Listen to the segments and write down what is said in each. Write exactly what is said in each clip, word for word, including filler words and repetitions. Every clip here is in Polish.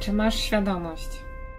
Czy masz świadomość?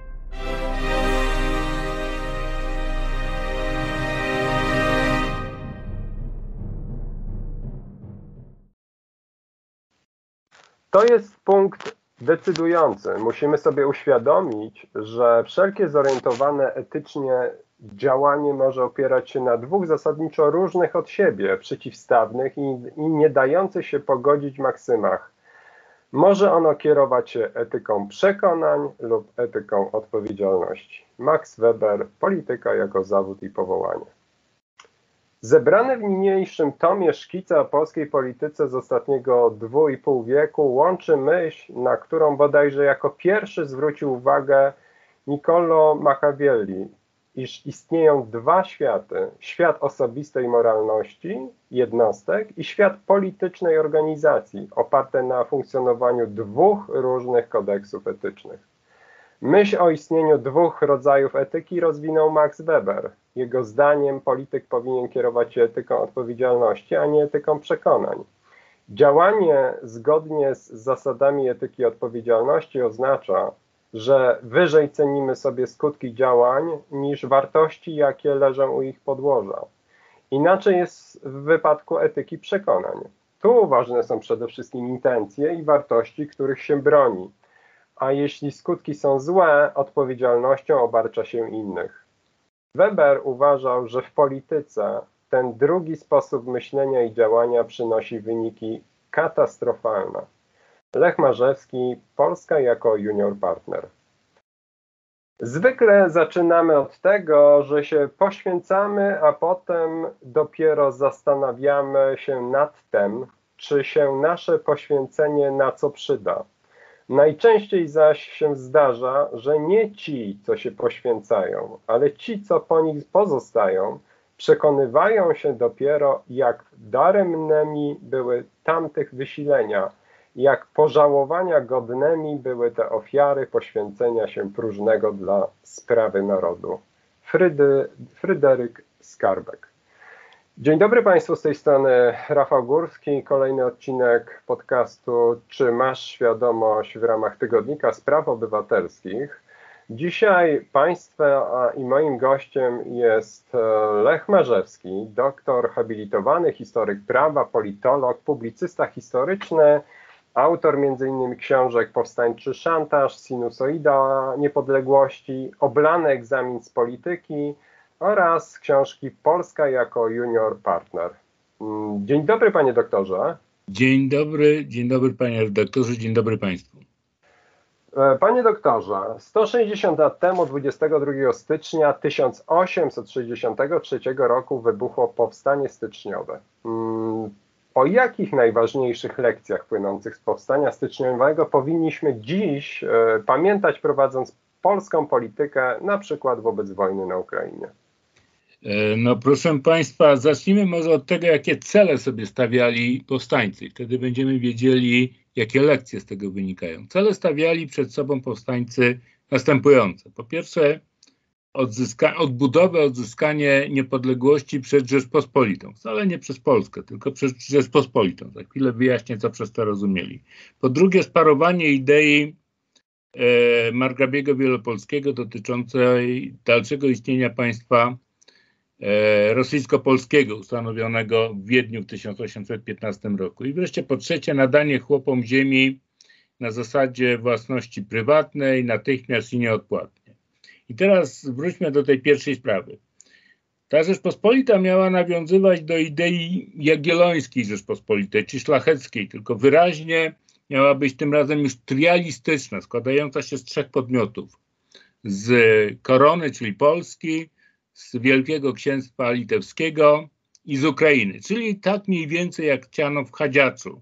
To jest punkt decydujący. Musimy sobie uświadomić, że wszelkie zorientowane etycznie działanie może opierać się na dwóch zasadniczo różnych od siebie, przeciwstawnych i, i nie dających się pogodzić maksymach. Może ono kierować się etyką przekonań lub etyką odpowiedzialności. Max Weber, Polityka jako zawód i powołanie. Zebrane w niniejszym tomie szkice o polskiej polityce z ostatniego dwu i pół wieku łączy myśl, na którą bodajże jako pierwszy zwrócił uwagę Niccolo Machiavelli, iż istnieją dwa światy. Świat osobistej moralności jednostek i świat politycznej organizacji, oparte na funkcjonowaniu dwóch różnych kodeksów etycznych. Myśl o istnieniu dwóch rodzajów etyki rozwinął Max Weber. Jego zdaniem polityk powinien kierować się etyką odpowiedzialności, a nie etyką przekonań. Działanie zgodnie z zasadami etyki odpowiedzialności oznacza, że wyżej cenimy sobie skutki działań niż wartości, jakie leżą u ich podłoża. Inaczej jest w wypadku etyki przekonań. Tu ważne są przede wszystkim intencje i wartości, których się broni. A jeśli skutki są złe, odpowiedzialnością obarcza się innych. Weber uważał, że w polityce ten drugi sposób myślenia i działania przynosi wyniki katastrofalne. Lech Marzewski, Polska jako junior partner. Zwykle zaczynamy od tego, że się poświęcamy, a potem dopiero zastanawiamy się nad tym, czy się nasze poświęcenie na co przyda. Najczęściej zaś się zdarza, że nie ci, co się poświęcają, ale ci, co po nich pozostają, przekonywają się dopiero, jak daremnymi były tamtych wysilenia, jak pożałowania godnymi były te ofiary poświęcenia się próżnego dla sprawy narodu. Frydy, Fryderyk Skarbek. Dzień dobry Państwu, z tej strony Rafał Górski, kolejny odcinek podcastu Czy masz świadomość w ramach Tygodnika Spraw Obywatelskich. Dzisiaj Państwa i moim gościem jest Lech Marzewski, doktor habilitowany, historyk prawa, politolog, publicysta historyczny, autor między innymi książek Powstańczy szantaż, Sinusoida niepodległości, Oblany egzamin z polityki oraz książki Polska jako junior partner. Dzień dobry panie doktorze. Dzień dobry, dzień dobry panie redaktorze, dzień dobry państwu. Panie doktorze, sto sześćdziesiąt lat temu, dwudziestego drugiego stycznia tysiąc osiemset sześćdziesiątego trzeciego roku wybuchło powstanie styczniowe. O jakich najważniejszych lekcjach płynących z powstania styczniowego powinniśmy dziś e, pamiętać, prowadząc polską politykę, na przykład wobec wojny na Ukrainie? No proszę państwa, zacznijmy może od tego, jakie cele sobie stawiali powstańcy. Wtedy będziemy wiedzieli, jakie lekcje z tego wynikają. Cele stawiali przed sobą powstańcy następujące. Po pierwsze, odzyska odbudowę, odzyskanie niepodległości przez Rzeczpospolitą. Wcale nie przez Polskę, tylko przez Rzeczpospolitą. Za chwilę wyjaśnię, co przez to rozumieli. Po drugie, sparowanie idei e, Margrabiego Wielopolskiego dotyczącej dalszego istnienia państwa e, rosyjsko-polskiego ustanowionego w Wiedniu w tysiąc osiemset piętnastym roku. I wreszcie po trzecie, nadanie chłopom ziemi na zasadzie własności prywatnej, natychmiast i nieodpłatnie. I teraz wróćmy do tej pierwszej sprawy. Ta Rzeczpospolita miała nawiązywać do idei jagiellońskiej Rzeczpospolitej, czy szlacheckiej, tylko wyraźnie miała być tym razem już trialistyczna, składająca się z trzech podmiotów. Z korony, czyli Polski, z Wielkiego Księstwa Litewskiego i z Ukrainy. Czyli tak mniej więcej jak chciano w Chadziaczu,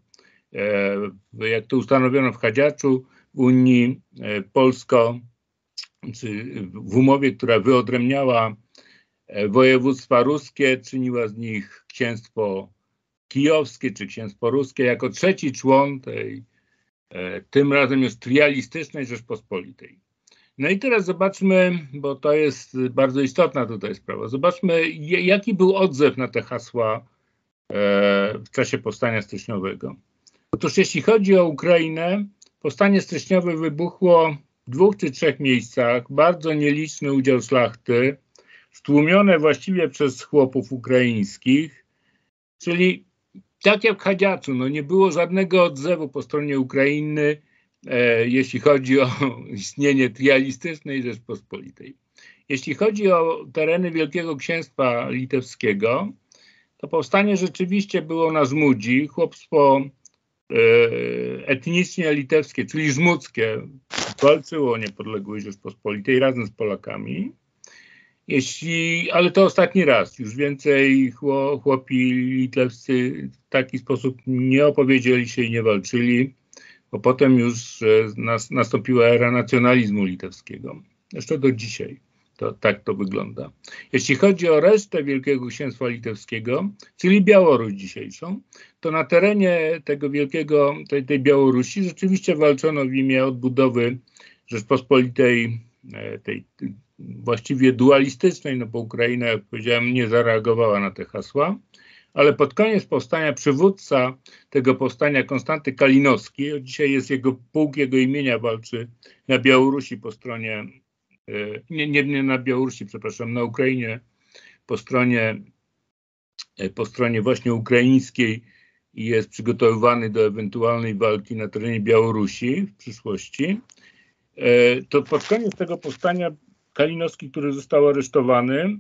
jak to ustanowiono w Chadziaczu w Unii Polsko- czy w umowie, która wyodrębniała województwa ruskie, czyniła z nich księstwo kijowskie czy księstwo ruskie jako trzeci człon tej, tym razem już trialistycznej Rzeczpospolitej. No i teraz zobaczmy, bo to jest bardzo istotna tutaj sprawa, zobaczmy jaki był odzew na te hasła w czasie powstania styczniowego. Otóż jeśli chodzi o Ukrainę, powstanie styczniowe wybuchło w dwóch czy trzech miejscach, bardzo nieliczny udział szlachty, stłumione właściwie przez chłopów ukraińskich, czyli tak jak w Chadziaczu, no nie było żadnego odzewu po stronie Ukrainy, e, jeśli chodzi o istnienie trialistycznej Rzeczpospolitej. Jeśli chodzi o tereny Wielkiego Księstwa Litewskiego, to powstanie rzeczywiście było na Żmudzi, chłopstwo e, etnicznie litewskie, czyli żmudzkie, walczyło o niepodległość Rzeczpospolitej razem z Polakami. Jeśli, ale to ostatni raz, już więcej chłopi litewscy w taki sposób nie opowiedzieli się i nie walczyli, bo potem już nas, nastąpiła era nacjonalizmu litewskiego. Jeszcze do dzisiaj to, tak to wygląda. Jeśli chodzi o resztę Wielkiego Księstwa Litewskiego, czyli Białoruś dzisiejszą, to na terenie tego wielkiego, tej, tej Białorusi rzeczywiście walczono w imię odbudowy Rzeczpospolitej, tej właściwie dualistycznej, no bo Ukraina, jak powiedziałem, nie zareagowała na te hasła, ale pod koniec powstania przywódca tego powstania, Konstanty Kalinowski, dzisiaj jest jego pułk jego imienia, walczy na Białorusi po stronie, nie, nie, nie na Białorusi, przepraszam, na Ukrainie po stronie, po stronie właśnie ukraińskiej i jest przygotowywany do ewentualnej walki na terenie Białorusi w przyszłości. To pod koniec tego powstania Kalinowski, który został aresztowany,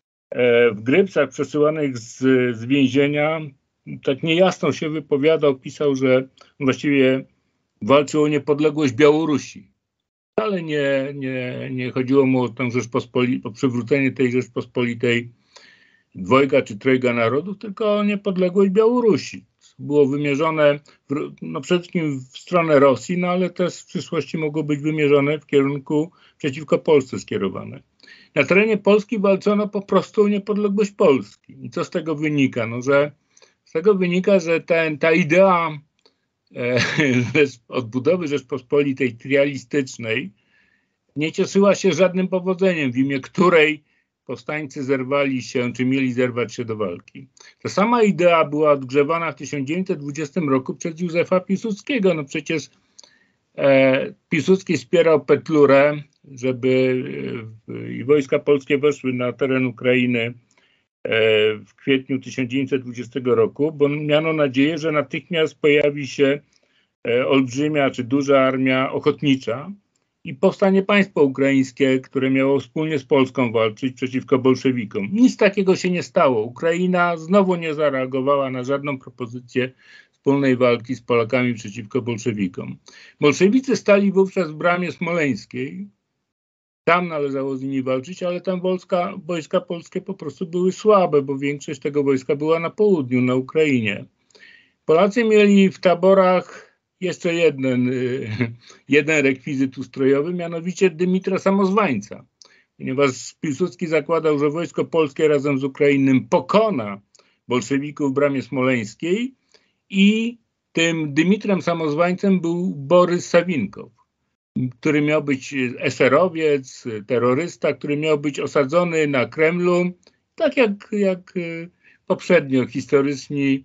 w grypsach przesyłanych z, z więzienia, tak niejasno się wypowiadał, pisał, że właściwie walczył o niepodległość Białorusi. Ale nie, nie, nie chodziło mu o tę Rzeczpospolitej, o przywrócenie tej Rzeczpospolitej dwojga czy trojga narodów, tylko o niepodległość Białorusi. Było wymierzone w, no przede wszystkim w stronę Rosji, no ale też w przyszłości mogło być wymierzone w kierunku przeciwko Polsce skierowane. Na terenie Polski walczono po prostu o niepodległość Polski. I co z tego wynika? No, że z tego wynika, że ten, ta idea e, odbudowy Rzeczpospolitej trialistycznej nie cieszyła się żadnym powodzeniem, w imię której powstańcy zerwali się, czy mieli zerwać się do walki. Ta sama idea była odgrzewana w tysiąc dziewięćset dwudziestym roku przez Józefa Piłsudskiego. No przecież e, Piłsudski wspierał Petlurę, żeby e, i wojska polskie weszły na teren Ukrainy e, w kwietniu tysiąc dziewięćset dwudziestego roku, bo miano nadzieję, że natychmiast pojawi się e, olbrzymia czy duża armia ochotnicza, i powstanie państwo ukraińskie, które miało wspólnie z Polską walczyć przeciwko bolszewikom. Nic takiego się nie stało. Ukraina znowu nie zareagowała na żadną propozycję wspólnej walki z Polakami przeciwko bolszewikom. Bolszewicy stali wówczas w bramie smoleńskiej. Tam należało z nimi walczyć, ale tam wojska, wojska polskie po prostu były słabe, bo większość tego wojska była na południu, na Ukrainie. Polacy mieli w taborach jeszcze jeden, jeden rekwizyt ustrojowy, mianowicie Dymitra Samozwańca. Ponieważ Piłsudski zakładał, że wojsko polskie razem z Ukrainą pokona bolszewików w bramie smoleńskiej i tym Dymitrem Samozwańcem był Borys Sawinkow, który miał być eserowiec, terrorysta, który miał być osadzony na Kremlu, tak jak, jak poprzednio historyczni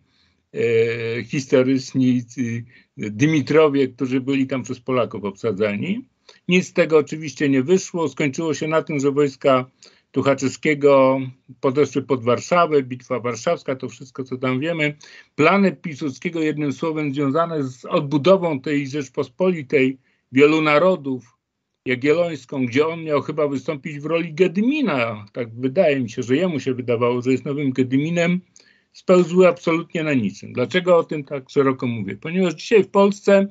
E, historyczni Dymitrowie, którzy byli tam przez Polaków obsadzani. Nic z tego oczywiście nie wyszło. Skończyło się na tym, że wojska Tuchaczewskiego podeszły pod Warszawę, Bitwa Warszawska, to wszystko, co tam wiemy. Plany Piłsudskiego, jednym słowem, związane z odbudową tej Rzeczpospolitej wielu narodów, Jagiellońską, gdzie on miał chyba wystąpić w roli Gedymina. Tak wydaje mi się, że jemu się wydawało, że jest nowym Gedyminem, spełzły absolutnie na niczym. Dlaczego o tym tak szeroko mówię? Ponieważ dzisiaj w Polsce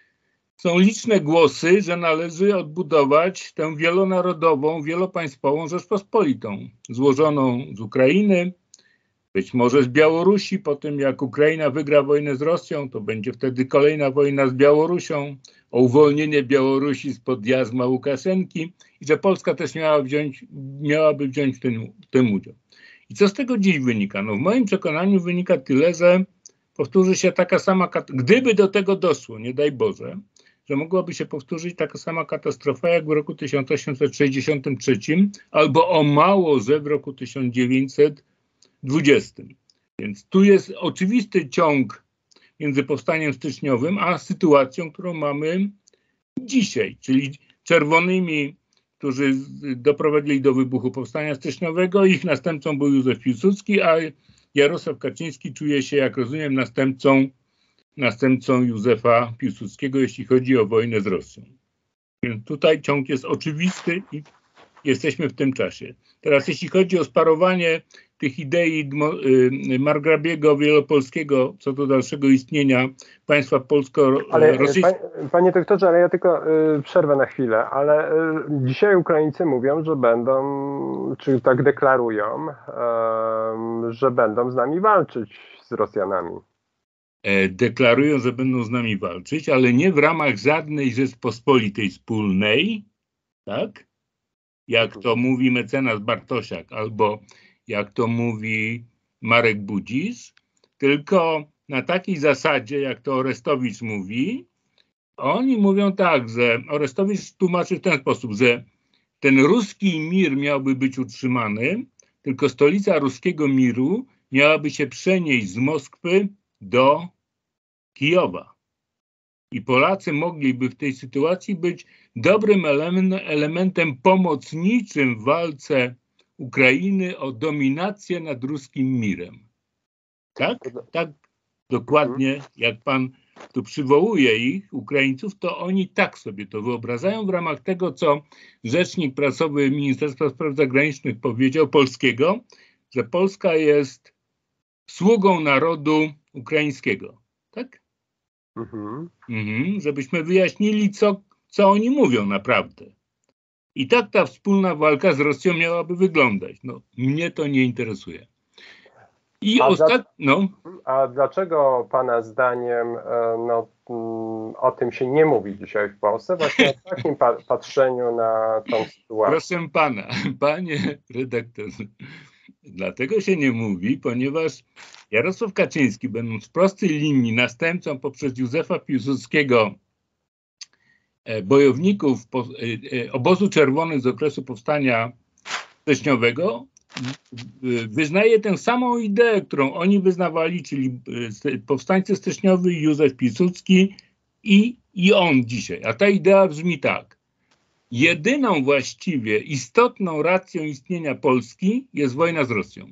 są liczne głosy, że należy odbudować tę wielonarodową, wielopaństwową Rzeczpospolitą, złożoną z Ukrainy, być może z Białorusi. Po tym, jak Ukraina wygra wojnę z Rosją, to będzie wtedy kolejna wojna z Białorusią, o uwolnienie Białorusi spod jarzma Łukaszenki i że Polska też miała wziąć, miałaby wziąć w tym, w tym udział. I co z tego dziś wynika? No w moim przekonaniu wynika tyle, że powtórzy się taka sama, gdyby do tego doszło, nie daj Boże, że mogłaby się powtórzyć taka sama katastrofa jak w roku tysiąc osiemset sześćdziesiątym trzecim albo o mało, że w roku tysiąc dziewięćset dwudziestym. Więc tu jest oczywisty ciąg między powstaniem styczniowym a sytuacją, którą mamy dzisiaj, czyli czerwonymi, którzy doprowadzili do wybuchu powstania styczniowego. Ich następcą był Józef Piłsudski, a Jarosław Kaczyński czuje się, jak rozumiem, następcą, następcą Józefa Piłsudskiego, jeśli chodzi o wojnę z Rosją. Więc tutaj ciąg jest oczywisty i jesteśmy w tym czasie. Teraz jeśli chodzi o sparowanie tych idei margrabiego wielopolskiego co do dalszego istnienia państwa polsko-rosyjskiego. Panie, panie doktorze, ale ja tylko y, przerwę na chwilę, ale y, dzisiaj Ukraińcy mówią, że będą, czy tak deklarują, y, że będą z nami walczyć z Rosjanami. Deklarują, że będą z nami walczyć, ale nie w ramach żadnej Rzeczpospolitej wspólnej, tak? Jak to mówi mecenas Bartosiak, albo jak to mówi Marek Budzisz, tylko na takiej zasadzie, jak to Orestowicz mówi. Oni mówią tak, że Orestowicz tłumaczy w ten sposób, że ten ruski mir miałby być utrzymany, tylko stolica ruskiego miru miałaby się przenieść z Moskwy do Kijowa. I Polacy mogliby w tej sytuacji być dobrym elementem pomocniczym w walce Ukrainy o dominację nad ruskim mirem. Tak? Tak dokładnie, jak pan tu przywołuje ich, Ukraińców, to oni tak sobie to wyobrażają w ramach tego, co rzecznik prasowy Ministerstwa Spraw Zagranicznych powiedział, polskiego, że Polska jest sługą narodu ukraińskiego. Tak? Mhm. Mhm, żebyśmy wyjaśnili, co, co oni mówią naprawdę. I tak ta wspólna walka z Rosją miałaby wyglądać. No, mnie to nie interesuje. I a, ostat... dla... no. a dlaczego pana zdaniem no, o tym się nie mówi dzisiaj w Polsce? Właśnie o takim pa patrzeniu na tą sytuację. Proszę pana, panie redaktorze, dlatego się nie mówi, ponieważ Jarosław Kaczyński, będąc w prostej linii następcą poprzez Józefa Piłsudskiego bojowników obozu czerwonych z okresu powstania styczniowego, wyznaje tę samą ideę, którą oni wyznawali, czyli powstańcy styczniowy, Józef Piłsudski i, i on dzisiaj. A ta idea brzmi tak. Jedyną właściwie istotną racją istnienia Polski jest wojna z Rosją.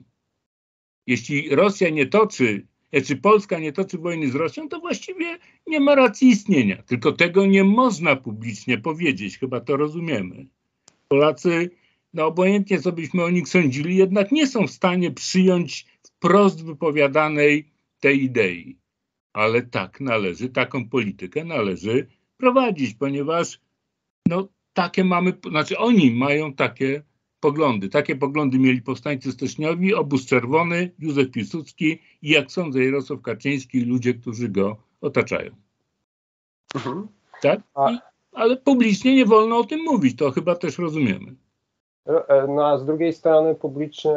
Jeśli Rosja nie toczy, czy Polska nie toczy wojny z Rosją, to właściwie nie ma racji istnienia. Tylko tego nie można publicznie powiedzieć, chyba to rozumiemy. Polacy, no obojętnie co byśmy o nich sądzili, jednak nie są w stanie przyjąć wprost wypowiadanej tej idei. Ale tak należy, taką politykę należy prowadzić, ponieważ no takie mamy, znaczy oni mają takie poglądy. Takie poglądy mieli powstańcy styczniowi, obóz czerwony, Józef Piłsudski i jak sądzę Jarosław Kaczyński i ludzie, którzy go otaczają. Mhm. Tak? I, ale publicznie nie wolno o tym mówić, to chyba też rozumiemy. No a z drugiej strony publicznie,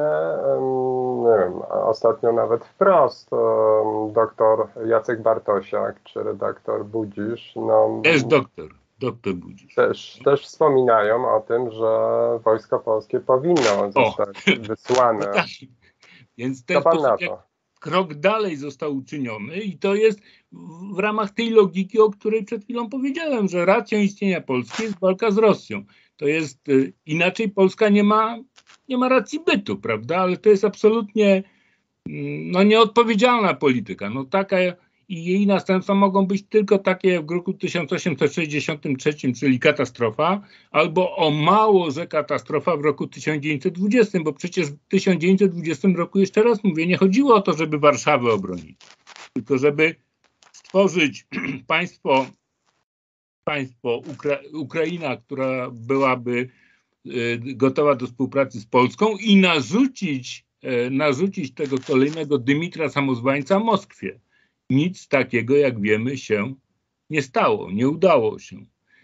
nie wiem, ostatnio nawet wprost doktor Jacek Bartosiak czy redaktor Budzisz. No, też doktor. Doktor Budzisz. Też, też wspominają o tym, że wojsko polskie powinno zostać o. wysłane. Tak. Więc ten sposób, krok dalej został uczyniony i to jest w ramach tej logiki, o której przed chwilą powiedziałem, że racją istnienia Polski jest walka z Rosją. To jest, y, inaczej Polska nie ma, nie ma racji bytu, prawda? Ale to jest absolutnie y, no, nieodpowiedzialna polityka. No taka i jej następstwa mogą być tylko takie jak w roku tysiąc osiemset sześćdziesiątym trzecim, czyli katastrofa, albo o mało, że katastrofa w roku tysiąc dziewięćset dwudziestym, bo przecież w tysiąc dziewięćset dwudziestym roku, jeszcze raz mówię, nie chodziło o to, żeby Warszawę obronić, tylko żeby stworzyć państwo, państwo Ukra Ukraina, która byłaby y, gotowa do współpracy z Polską i narzucić, y, narzucić tego kolejnego Dymitra Samozwańca Moskwie. Nic takiego, jak wiemy, się nie stało, nie udało się.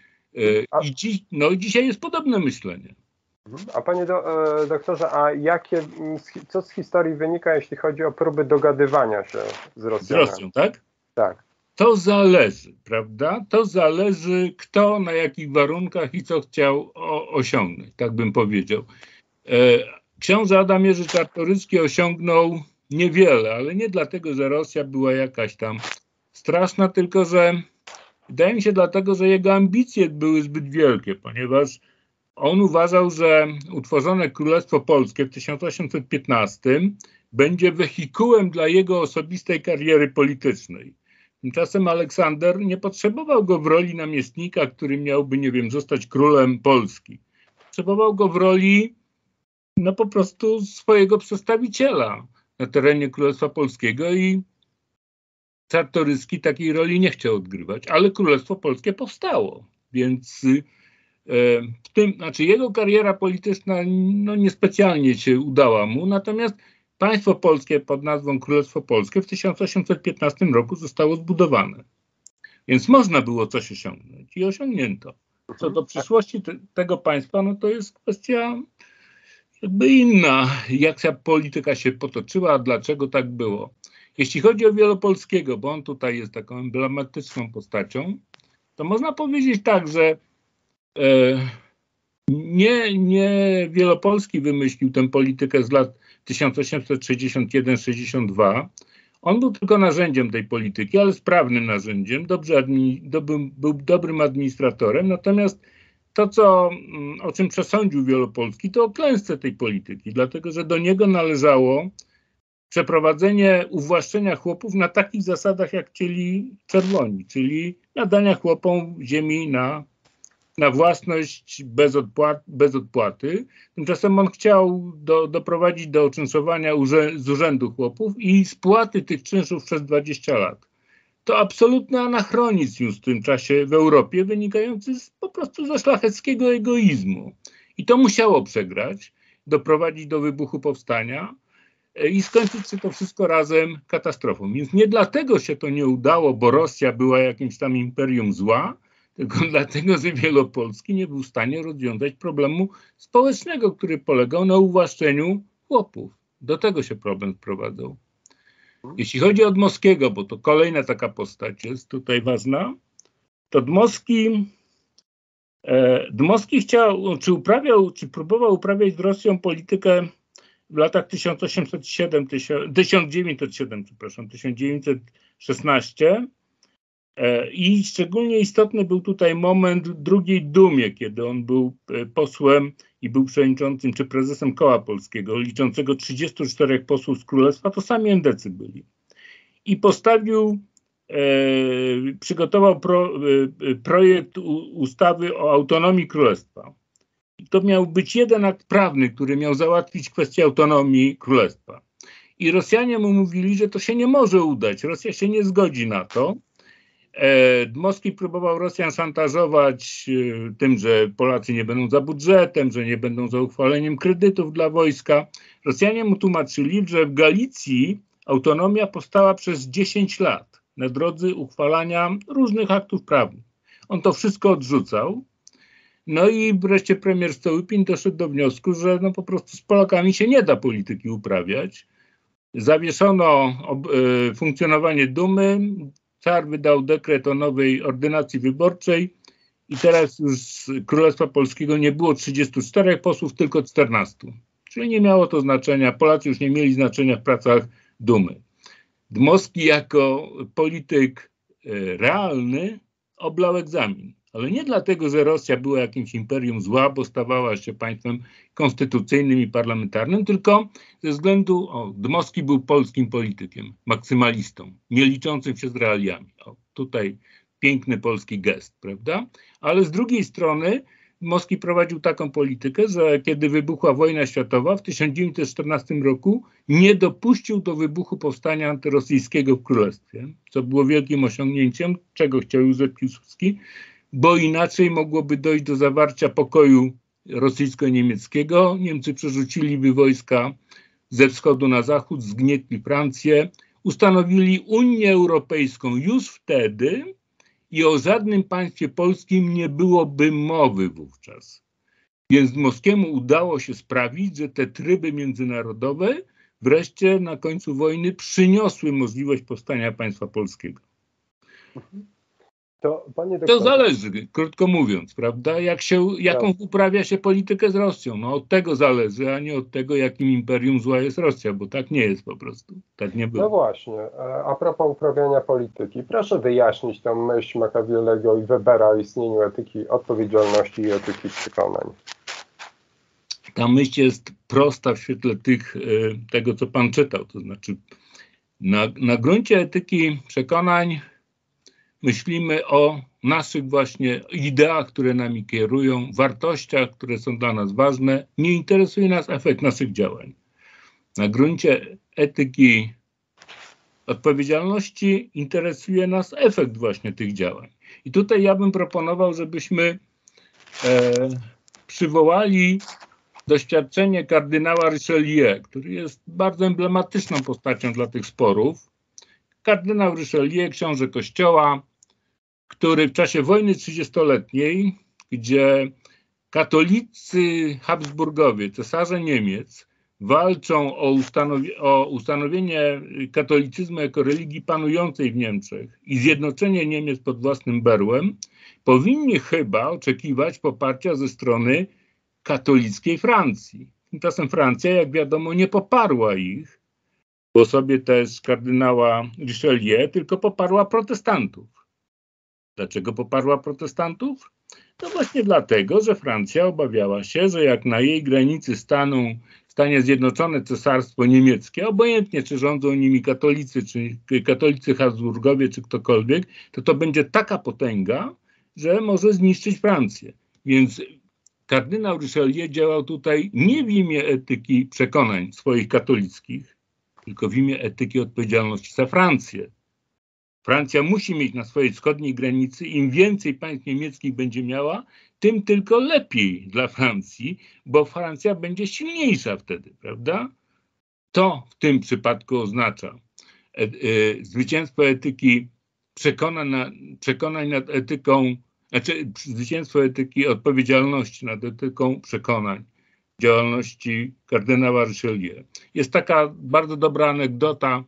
I dziś, no, dzisiaj jest podobne myślenie. A panie do, doktorze, a jakie, co z historii wynika, jeśli chodzi o próby dogadywania się z Rosją? Z Rosją, tak? Tak. To zależy, prawda? To zależy, kto, na jakich warunkach i co chciał o, osiągnąć, tak bym powiedział. E, książę Adam Jerzy Czartoryski osiągnął niewiele, ale nie dlatego, że Rosja była jakaś tam straszna, tylko że Wydaje mi się dlatego, że jego ambicje były zbyt wielkie, ponieważ on uważał, że utworzone Królestwo Polskie w tysiąc osiemset piętnastym będzie wehikułem dla jego osobistej kariery politycznej. Tymczasem Aleksander nie potrzebował go w roli namiestnika, który miałby, nie wiem, zostać królem Polski. Potrzebował go w roli, no po prostu swojego przedstawiciela na terenie Królestwa Polskiego i Czartoryski takiej roli nie chciał odgrywać, ale Królestwo Polskie powstało, więc w tym, znaczy jego kariera polityczna no niespecjalnie się udała mu, natomiast państwo polskie pod nazwą Królestwo Polskie w tysiąc osiemset piętnastym roku zostało zbudowane. Więc można było coś osiągnąć i osiągnięto. Co do przyszłości te, tego państwa, no to jest kwestia jakby inna, jak ta polityka się potoczyła, dlaczego tak było. Jeśli chodzi o Wielopolskiego, bo on tutaj jest taką emblematyczną postacią, to można powiedzieć tak, że e, nie, nie Wielopolski wymyślił tę politykę z lat tysiąc osiemset sześćdziesiąt jeden sześćdziesiąt dwa. On był tylko narzędziem tej polityki, ale sprawnym narzędziem, dobrze admi, doby, był dobrym administratorem, natomiast to, co, o czym przesądził Wielopolski, to o klęsce tej polityki, dlatego że do niego należało przeprowadzenie uwłaszczenia chłopów na takich zasadach, jak chcieli czerwoni, czyli nadania chłopom ziemi na, na własność bez, odpłat, bez odpłaty. Tymczasem on chciał do, doprowadzić do oczynszowania urze, z urzędu chłopów i spłaty tych czynszów przez dwadzieścia lat. To absolutny anachronizm już w tym czasie w Europie, wynikający z, po prostu ze szlacheckiego egoizmu. I to musiało przegrać, doprowadzić do wybuchu powstania i skończyć się to wszystko razem katastrofą. Więc nie dlatego się to nie udało, bo Rosja była jakimś tam imperium zła, tylko dlatego, że Wielopolski nie był w stanie rozwiązać problemu społecznego, który polegał na uwłaszczeniu chłopów. Do tego się problem sprowadzał. Jeśli chodzi o Dmowskiego, bo to kolejna taka postać jest tutaj ważna, to Dmowski, e, Dmowski chciał, czy uprawiał, czy próbował uprawiać z Rosją politykę w latach tysiąc osiemset siedem, tysiąc dziewięćset siedem, przepraszam, tysiąc dziewięćset szesnaście e, i szczególnie istotny był tutaj moment w drugiej Dumie, kiedy on był posłem i był przewodniczącym czy prezesem Koła Polskiego, liczącego trzydziestu czterech posłów z Królestwa, to sami endecy byli. I postawił, e, przygotował pro, e, projekt u, ustawy o autonomii Królestwa. I to miał być jeden akt prawny, który miał załatwić kwestię autonomii Królestwa. I Rosjanie mu mówili, że to się nie może udać. Rosja się nie zgodzi na to. Dmowski próbował Rosjan szantażować tym, że Polacy nie będą za budżetem, że nie będą za uchwaleniem kredytów dla wojska. Rosjanie mu tłumaczyli, że w Galicji autonomia powstała przez dziesięć lat na drodze uchwalania różnych aktów prawnych. On to wszystko odrzucał. No i wreszcie premier Stołypin doszedł do wniosku, że no po prostu z Polakami się nie da polityki uprawiać. Zawieszono ob, y, funkcjonowanie Dumy. Car wydał dekret o nowej ordynacji wyborczej i teraz już z Królestwa Polskiego nie było trzydziestu czterech posłów, tylko czternastu. Czyli nie miało to znaczenia, Polacy już nie mieli znaczenia w pracach Dumy. Dmowski jako polityk realny oblał egzamin. Ale nie dlatego, że Rosja była jakimś imperium zła, bo stawała się państwem konstytucyjnym i parlamentarnym, tylko ze względu, o, Dmowski był polskim politykiem, maksymalistą, nie liczącym się z realiami. O, tutaj piękny polski gest, prawda? Ale z drugiej strony Dmowski prowadził taką politykę, że kiedy wybuchła wojna światowa w tysiąc dziewięćset czternastym roku nie dopuścił do wybuchu powstania antyrosyjskiego w Królestwie, co było wielkim osiągnięciem, czego chciał Józef Piłsudski, bo inaczej mogłoby dojść do zawarcia pokoju rosyjsko-niemieckiego. Niemcy przerzuciliby wojska ze wschodu na zachód, zgnietli Francję, ustanowili Unię Europejską już wtedy i o żadnym państwie polskim nie byłoby mowy wówczas. Więc Dmowskiemu udało się sprawić, że te tryby międzynarodowe wreszcie na końcu wojny przyniosły możliwość powstania państwa polskiego. To, panie To doktorze, zależy, krótko mówiąc, prawda? Jak się, jaką uprawia się politykę z Rosją. No od tego zależy, a nie od tego, jakim imperium zła jest Rosja, bo tak nie jest po prostu. Tak nie było. no właśnie, e, a propos uprawiania polityki, proszę wyjaśnić tę myśl Machiavellego i Webera o istnieniu etyki odpowiedzialności i etyki przekonań. Ta myśl jest prosta w świetle tych, tego, co pan czytał. To znaczy, na, na gruncie etyki przekonań myślimy o naszych właśnie ideach, które nami kierują, wartościach, które są dla nas ważne. Nie interesuje nas efekt naszych działań. Na gruncie etyki odpowiedzialności interesuje nas efekt właśnie tych działań. I tutaj ja bym proponował, żebyśmy e, przywołali doświadczenie kardynała Richelieu, który jest bardzo emblematyczną postacią dla tych sporów. Kardynał Richelieu, książę Kościoła, który w czasie wojny trzydziestoletniej, gdzie katolicy Habsburgowie, cesarze Niemiec, walczą o, ustanowi o ustanowienie katolicyzmu jako religii panującej w Niemczech i zjednoczenie Niemiec pod własnym berłem, powinni chyba oczekiwać poparcia ze strony katolickiej Francji. Tymczasem Francja, jak wiadomo, nie poparła ich w osobie też kardynała Richelieu, tylko poparła protestantów. Dlaczego poparła protestantów? To właśnie dlatego, że Francja obawiała się, że jak na jej granicy staną, stanie Zjednoczone Cesarstwo Niemieckie, obojętnie czy rządzą nimi katolicy, czy katolicy Habsburgowie, czy ktokolwiek, to to będzie taka potęga, że może zniszczyć Francję. Więc kardynał Richelieu działał tutaj nie w imię etyki przekonań swoich katolickich, tylko w imię etyki odpowiedzialności za Francję. Francja musi mieć na swojej wschodniej granicy, im więcej państw niemieckich będzie miała, tym tylko lepiej dla Francji, bo Francja będzie silniejsza wtedy, prawda? To w tym przypadku oznacza e, e, zwycięstwo etyki przekonań, na, przekonań nad etyką, znaczy zwycięstwo etyki odpowiedzialności nad etyką przekonań działalności kardynała Richelieu. Jest taka bardzo dobra anegdota.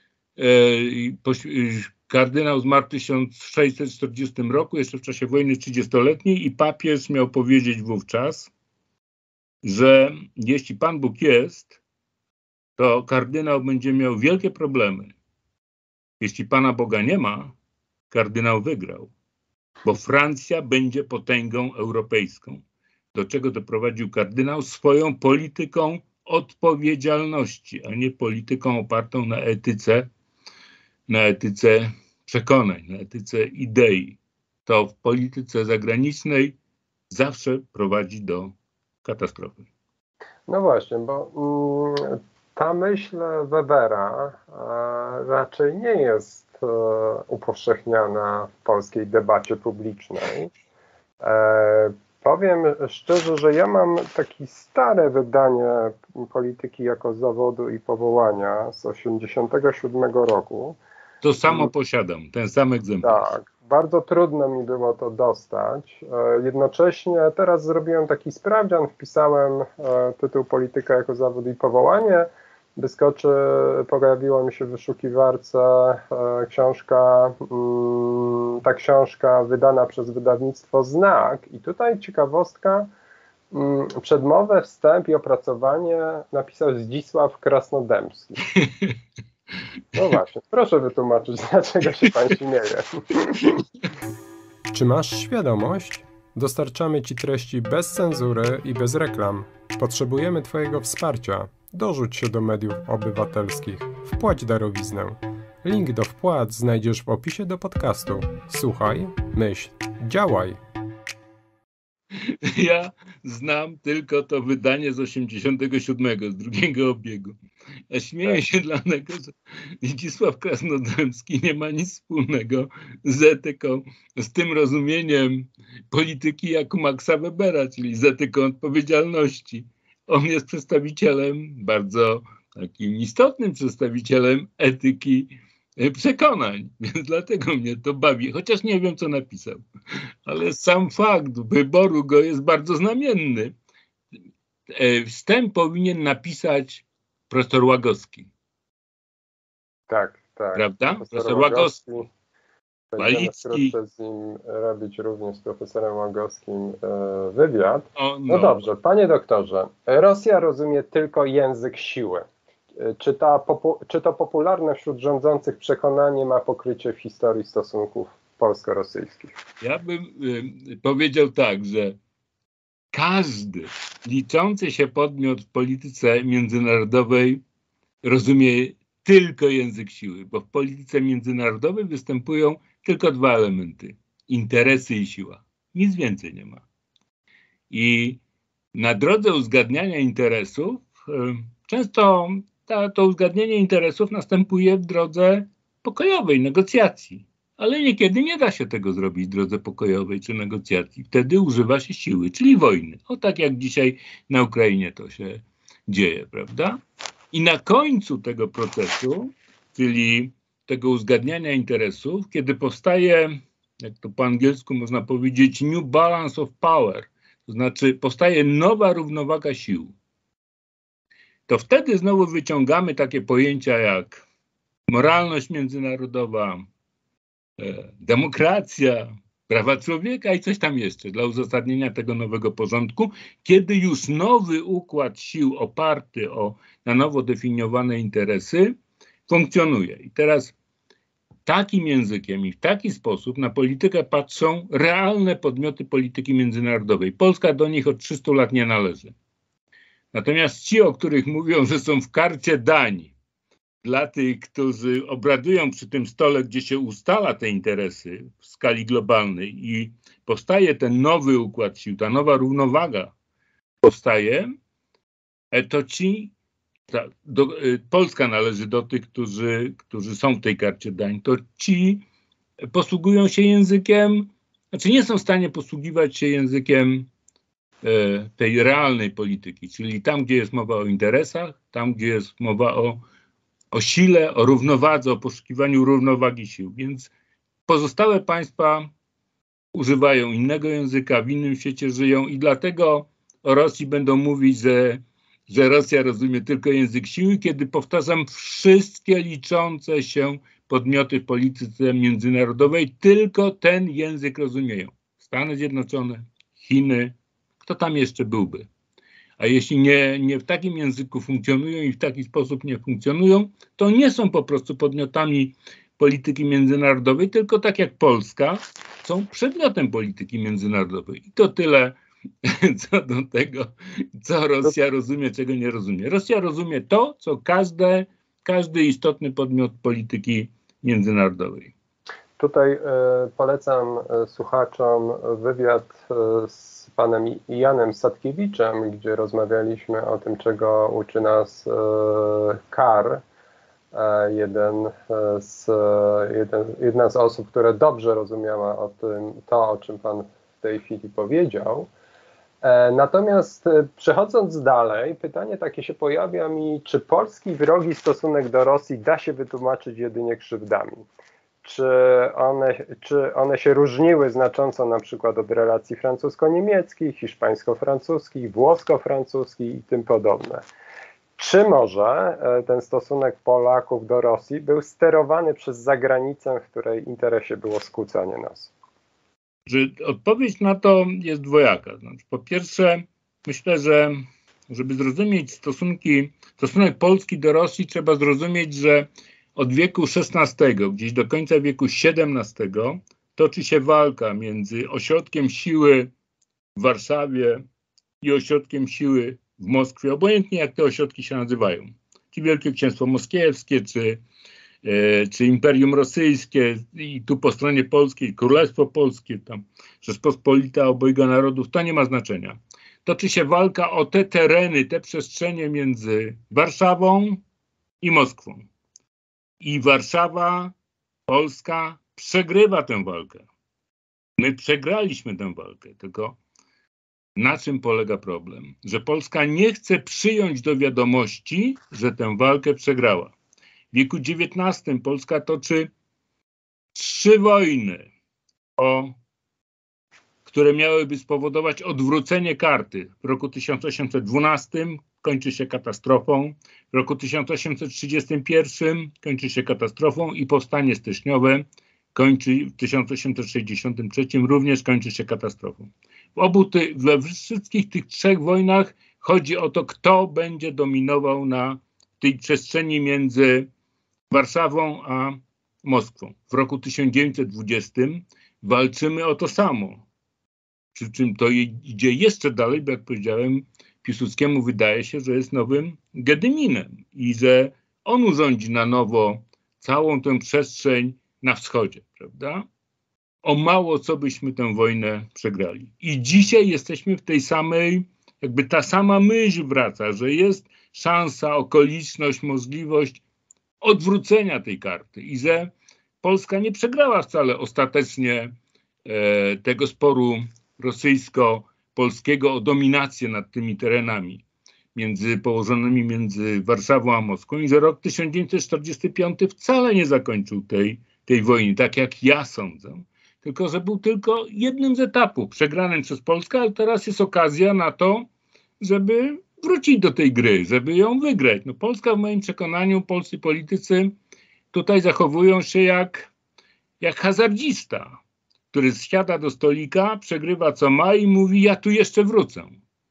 Kardynał zmarł w tysiąc sześćset czterdziestym roku, jeszcze w czasie wojny trzydziestoletniej, i papież miał powiedzieć wówczas, że jeśli Pan Bóg jest, to kardynał będzie miał wielkie problemy. Jeśli Pana Boga nie ma, kardynał wygrał, bo Francja będzie potęgą europejską. Do czego doprowadził kardynał? Swoją polityką odpowiedzialności, a nie polityką opartą na etyce, na etyce przekonań, na etyce idei. To w polityce zagranicznej zawsze prowadzi do katastrofy. No właśnie, bo mm, ta myśl Webera e, raczej nie jest e, upowszechniana w polskiej debacie publicznej. E, powiem szczerze, że ja mam takie stare wydanie Polityki jako zawodu i powołania z osiemdziesiątego siódmego roku. To samo posiadam, ten sam egzemplarz. Tak, bardzo trudno mi było to dostać. Jednocześnie teraz zrobiłem taki sprawdzian, wpisałem tytuł Polityka jako zawód i powołanie. Wyskoczy, pojawiła mi się w wyszukiwarce książka, ta książka wydana przez wydawnictwo Znak. I tutaj ciekawostka, przedmowę, wstęp i opracowanie napisał Zdzisław Krasnodębski. No właśnie, proszę wytłumaczyć, dlaczego się pan śmieje. Czy masz świadomość? Dostarczamy ci treści bez cenzury i bez reklam. Potrzebujemy twojego wsparcia. Dorzuć się do mediów obywatelskich. Wpłać darowiznę. Link do wpłat znajdziesz w opisie do podcastu. Słuchaj, myśl, działaj. Ja znam tylko to wydanie z osiemdziesiątego siódmego, z drugiego obiegu. Ja śmieję się dlatego, że Zdzisław Krasnodębski nie ma nic wspólnego z etyką, z tym rozumieniem polityki jak u Maxa Webera, czyli z etyką odpowiedzialności. On jest przedstawicielem, bardzo takim istotnym przedstawicielem etyki przekonań, więc dlatego mnie to bawi, chociaż nie wiem, co napisał. Ale sam fakt wyboru go jest bardzo znamienny. Wstęp powinien napisać profesor Łagowski. Tak, tak. Prawda? Profesor Profesor Łagowski. Będziemy Walicki. wkrótce z nim robić również z profesorem Łagowskim wywiad. O, no. no dobrze, panie doktorze, Rosja rozumie tylko język siły. Czy, ta popu czy to popularne wśród rządzących przekonanie ma pokrycie w historii stosunków polsko-rosyjskich? Ja bym y, powiedział tak, że każdy liczący się podmiot w polityce międzynarodowej rozumie tylko język siły, bo w polityce międzynarodowej występują tylko dwa elementy: interesy i siła. Nic więcej nie ma. I na drodze uzgadniania interesów y, często ta, to uzgadnienie interesów następuje w drodze pokojowej, negocjacji. Ale niekiedy nie da się tego zrobić w drodze pokojowej czy negocjacji. Wtedy używa się siły, czyli wojny. O tak jak dzisiaj na Ukrainie to się dzieje, prawda? I na końcu tego procesu, czyli tego uzgadniania interesów, kiedy powstaje, jak to po angielsku można powiedzieć, new balance of power, to znaczy powstaje nowa równowaga sił, to wtedy znowu wyciągamy takie pojęcia jak moralność międzynarodowa, demokracja, prawa człowieka i coś tam jeszcze dla uzasadnienia tego nowego porządku, kiedy już nowy układ sił oparty o na nowo definiowane interesy funkcjonuje. I teraz takim językiem i w taki sposób na politykę patrzą realne podmioty polityki międzynarodowej. Polska do nich od trzystu lat nie należy. Natomiast ci, o których mówią, że są w karcie dań dla tych, którzy obradują przy tym stole, gdzie się ustala te interesy w skali globalnej i powstaje ten nowy układ sił, ta nowa równowaga powstaje, to ci, ta, do, Polska należy do tych, którzy, którzy są w tej karcie dań, to ci posługują się językiem, znaczy nie są w stanie posługiwać się językiem e, tej realnej polityki, czyli tam, gdzie jest mowa o interesach, tam, gdzie jest mowa o o sile, o równowadze, o poszukiwaniu równowagi sił. Więc pozostałe państwa używają innego języka, w innym świecie żyją i dlatego o Rosji będą mówić, że, że Rosja rozumie tylko język siły, kiedy, powtarzam, wszystkie liczące się podmioty w polityce międzynarodowej tylko ten język rozumieją. Stany Zjednoczone, Chiny, kto tam jeszcze byłby? A jeśli nie, nie w takim języku funkcjonują i w taki sposób nie funkcjonują, to nie są po prostu podmiotami polityki międzynarodowej, tylko tak jak Polska, są przedmiotem polityki międzynarodowej. I to tyle co do tego, co Rosja rozumie, czego nie rozumie. Rosja rozumie to, co każde, każdy istotny podmiot polityki międzynarodowej. Tutaj y, polecam y, słuchaczom wywiad y, z panem Janem Sadkiewiczem, gdzie rozmawialiśmy o tym, czego uczy nas y, Kar, y, jeden z, jeden, jedna z osób, która dobrze rozumiała o tym, to, o czym pan w tej chwili powiedział. E, natomiast y, przechodząc dalej, pytanie takie się pojawia mi, czy polski wrogi stosunek do Rosji da się wytłumaczyć jedynie krzywdami? Czy one, czy one się różniły znacząco na przykład od relacji francusko-niemieckich, hiszpańsko-francuskich, włosko-francuskich i tym podobne. Czy może ten stosunek Polaków do Rosji był sterowany przez zagranicę, w której interesie było skłócanie nas? Odpowiedź na to jest dwojaka. Znaczy, po pierwsze, myślę, że żeby zrozumieć stosunki, stosunek Polski do Rosji, trzeba zrozumieć, że od wieku szesnastego, gdzieś do końca wieku siedemnastego, toczy się walka między ośrodkiem siły w Warszawie i ośrodkiem siły w Moskwie, obojętnie jak te ośrodki się nazywają. Czy Wielkie Księstwo Moskiewskie, czy, e, czy Imperium Rosyjskie i tu po stronie polskiej Królestwo Polskie, tam Rzeczpospolita obojga narodów, to nie ma znaczenia. Toczy się walka o te tereny, te przestrzenie między Warszawą i Moskwą. I Warszawa, Polska przegrywa tę walkę. My przegraliśmy tę walkę, tylko na czym polega problem? Że Polska nie chce przyjąć do wiadomości, że tę walkę przegrała. W wieku dziewiętnastym Polska toczy trzy wojny, o, które miałyby spowodować odwrócenie karty. W roku tysiąc osiemset dwunastym kończy się katastrofą, w roku tysiąc osiemset trzydziestym pierwszym kończy się katastrofą i powstanie styczniowe kończy w tysiąc osiemset sześćdziesiątym trzecim, również kończy się katastrofą. W obu ty, we wszystkich tych trzech wojnach chodzi o to, kto będzie dominował na tej przestrzeni między Warszawą a Moskwą. W roku tysiąc dziewięćset dwudziestym walczymy o to samo. Przy czym to idzie jeszcze dalej, bo jak powiedziałem, Piłsudskiemu wydaje się, że jest nowym Gedyminem i że on urządzi na nowo całą tę przestrzeń na wschodzie, prawda? O mało co byśmy tę wojnę przegrali. I dzisiaj jesteśmy w tej samej, jakby ta sama myśl wraca, że jest szansa, okoliczność, możliwość odwrócenia tej karty i że Polska nie przegrała wcale ostatecznie e, tego sporu rosyjsko-polskiego o dominację nad tymi terenami między, położonymi między Warszawą a Moskwą i że rok tysiąc dziewięćset czterdziesty piąty wcale nie zakończył tej, tej wojny, tak jak ja sądzę, tylko że był tylko jednym z etapów przegranym przez Polskę, ale teraz jest okazja na to, żeby wrócić do tej gry, żeby ją wygrać. No Polska w moim przekonaniu, polscy politycy tutaj zachowują się jak, jak hazardzista, który siada do stolika, przegrywa co ma i mówi, ja tu jeszcze wrócę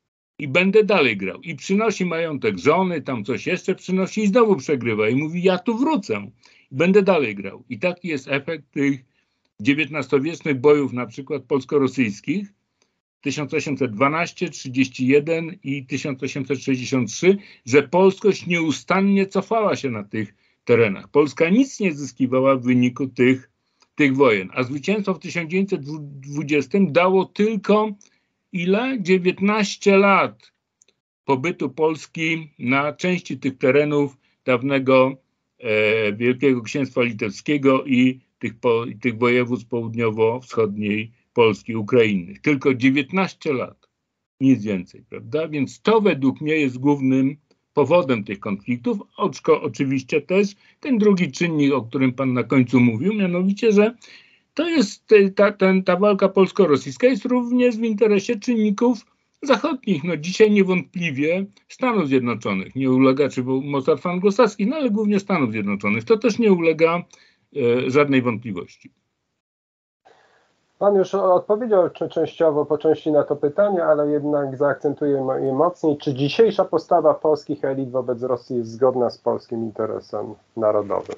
i będę dalej grał. I przynosi majątek żony, tam coś jeszcze przynosi i znowu przegrywa i mówi, ja tu wrócę i będę dalej grał. I taki jest efekt tych dziewiętnastowiecznych bojów, na przykład polsko-rosyjskich, tysiąc osiemset dwanaście, trzydzieści jeden i tysiąc osiemset sześćdziesiąt trzy, że polskość nieustannie cofała się na tych terenach. Polska nic nie zyskiwała w wyniku tych, tych wojen, a zwycięstwo w tysiąc dziewięćset dwudziestym dało tylko ile? dziewiętnaście lat pobytu Polski na części tych terenów dawnego e, Wielkiego Księstwa Litewskiego i tych, po, tych województw południowo-wschodniej Polski, Ukrainy. Tylko dziewiętnaście lat, nic więcej, prawda? Więc to według mnie jest głównym powodem tych konfliktów, oczko oczywiście też ten drugi czynnik, o którym pan na końcu mówił, mianowicie, że to jest ta, ten, ta walka polsko-rosyjska jest również w interesie czynników zachodnich. No dzisiaj niewątpliwie Stanów Zjednoczonych nie ulega, czy mocarstw anglosaskich, no ale głównie Stanów Zjednoczonych. To też nie ulega e, żadnej wątpliwości. Pan już odpowiedział częściowo po części na to pytanie, ale jednak zaakcentuję je mocniej. Czy dzisiejsza postawa polskich elit wobec Rosji jest zgodna z polskim interesem narodowym?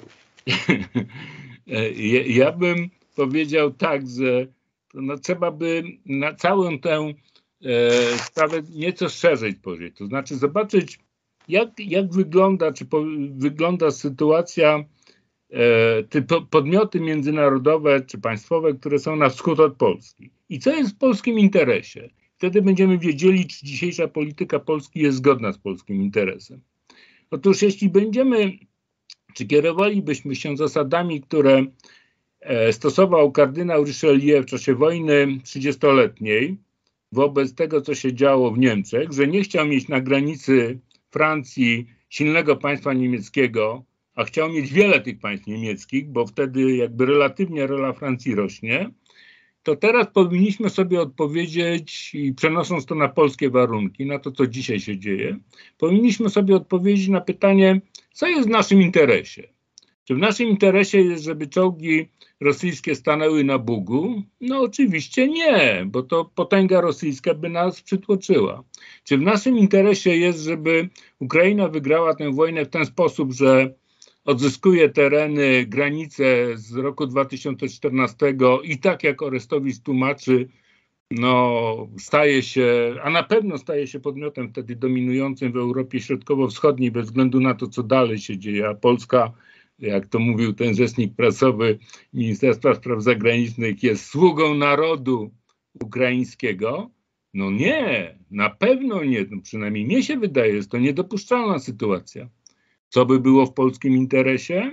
ja, ja bym powiedział tak, że no, trzeba by na całą tę e, sprawę nieco szerzej spojrzeć. To znaczy zobaczyć, jak, jak wygląda, czy po, wygląda sytuacja te podmioty międzynarodowe czy państwowe, które są na wschód od Polski. I co jest w polskim interesie? Wtedy będziemy wiedzieli, czy dzisiejsza polityka Polski jest zgodna z polskim interesem. Otóż jeśli będziemy, czy kierowalibyśmy się zasadami, które stosował kardynał Richelieu w czasie wojny trzydziestoletniej wobec tego, co się działo w Niemczech, że nie chciał mieć na granicy Francji silnego państwa niemieckiego, a chciał mieć wiele tych państw niemieckich, bo wtedy jakby relatywnie rola Francji rośnie, to teraz powinniśmy sobie odpowiedzieć, i przenosząc to na polskie warunki, na to, co dzisiaj się dzieje, powinniśmy sobie odpowiedzieć na pytanie, co jest w naszym interesie. Czy w naszym interesie jest, żeby czołgi rosyjskie stanęły na Bugu? No oczywiście nie, bo to potęga rosyjska by nas przytłoczyła. Czy w naszym interesie jest, żeby Ukraina wygrała tę wojnę w ten sposób, że odzyskuje tereny, granice z roku dwa tysiące czternastego i tak jak Orestowicz tłumaczy, no staje się, a na pewno staje się podmiotem wtedy dominującym w Europie Środkowo-Wschodniej bez względu na to, co dalej się dzieje, a Polska, jak to mówił ten rzecznik prasowy Ministerstwa Spraw Zagranicznych, jest sługą narodu ukraińskiego. No nie, na pewno nie, no przynajmniej mnie się wydaje, jest to niedopuszczalna sytuacja. Co by było w polskim interesie?